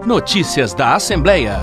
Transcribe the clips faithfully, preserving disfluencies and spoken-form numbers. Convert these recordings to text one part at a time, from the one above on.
Notícias da Assembleia.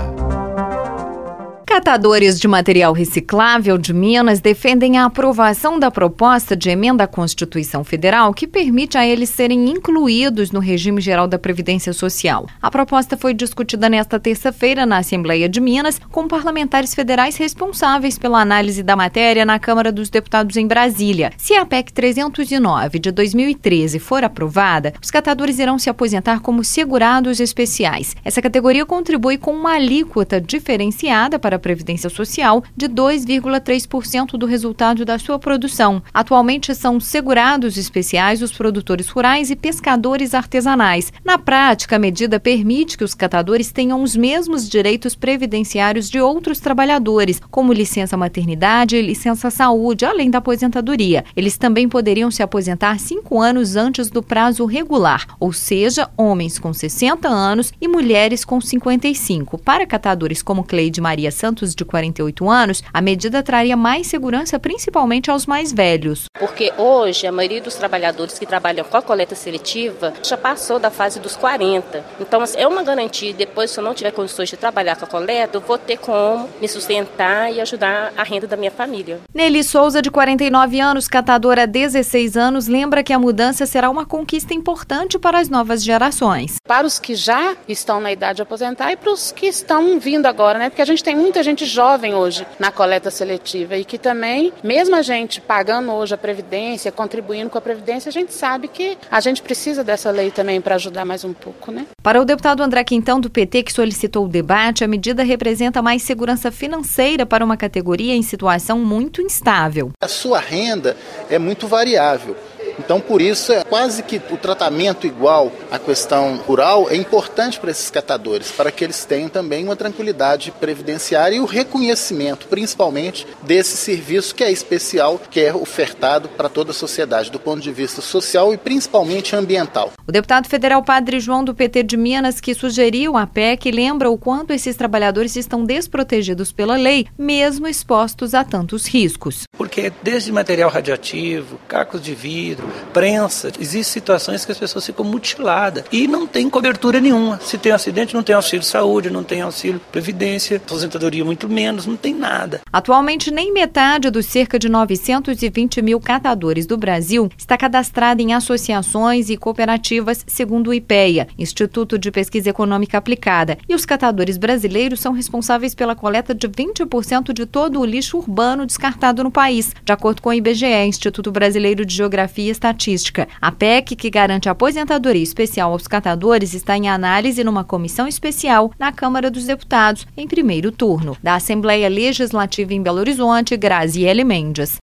Catadores de material reciclável de Minas defendem a aprovação da proposta de emenda à Constituição Federal que permite a eles serem incluídos no regime geral da Previdência Social. A proposta foi discutida nesta terça-feira na Assembleia de Minas, com parlamentares federais responsáveis pela análise da matéria na Câmara dos Deputados em Brasília. Se a P E C trezentos e nove de dois mil e treze for aprovada, os catadores irão se aposentar como segurados especiais. Essa categoria contribui com uma alíquota diferenciada para a Previdência Social de dois vírgula três por cento do resultado da sua produção. Atualmente são segurados especiais os produtores rurais e pescadores artesanais. Na prática, a medida permite que os catadores tenham os mesmos direitos previdenciários de outros trabalhadores, como licença maternidade e licença saúde, além da aposentadoria. Eles também poderiam se aposentar cinco anos antes do prazo regular, ou seja, homens com sessenta anos e mulheres com cinquenta e cinco. Para catadores como Cleide Maria Santos, de quarenta e oito anos, a medida traria mais segurança principalmente aos mais velhos. Porque hoje a maioria dos trabalhadores que trabalham com a coleta seletiva já passou da fase dos quarenta. Então é uma garantia, depois se eu não tiver condições de trabalhar com a coleta, eu vou ter como me sustentar e ajudar a renda da minha família. Nelly Souza, de quarenta e nove anos, catadora há dezesseis anos, lembra que a mudança será uma conquista importante para as novas gerações. Para os que já estão na idade de aposentar e para os que estão vindo agora, né? Porque a gente tem muita gente jovem hoje na coleta seletiva e que também, mesmo a gente pagando hoje a Previdência, contribuindo com a Previdência, a gente sabe que a gente precisa dessa lei também para ajudar mais um pouco, né? Para o deputado André Quintão, do P T, que solicitou o debate, a medida representa mais segurança financeira para uma categoria em situação muito instável. A sua renda é muito variável. Então, por isso, é quase que o tratamento igual à questão rural é importante para esses catadores, para que eles tenham também uma tranquilidade previdenciária e o reconhecimento, principalmente, desse serviço que é especial, que é ofertado para toda a sociedade, do ponto de vista social e principalmente ambiental. O deputado federal Padre João, do P T de Minas, que sugeriu a P E C, lembra o quanto esses trabalhadores estão desprotegidos pela lei, mesmo expostos a tantos riscos. Porque desde material radioativo, cacos de vidro, prensa, existem situações que as pessoas ficam mutiladas e não tem cobertura nenhuma. Se tem um acidente, não tem auxílio saúde, não tem auxílio previdência, aposentadoria muito menos, não tem nada. Atualmente, nem metade dos cerca de novecentos e vinte mil catadores do Brasil está cadastrada em associações e cooperativas, segundo o IPEA, Instituto de Pesquisa Econômica Aplicada. E os catadores brasileiros são responsáveis pela coleta de vinte por cento de todo o lixo urbano descartado no país, de acordo com o I B G E, Instituto Brasileiro de Geografia e Estatística. A P E C, que garante a aposentadoria especial aos catadores, está em análise numa comissão especial na Câmara dos Deputados, em primeiro turno. Da Assembleia Legislativa em Belo Horizonte, Graziele Mendes.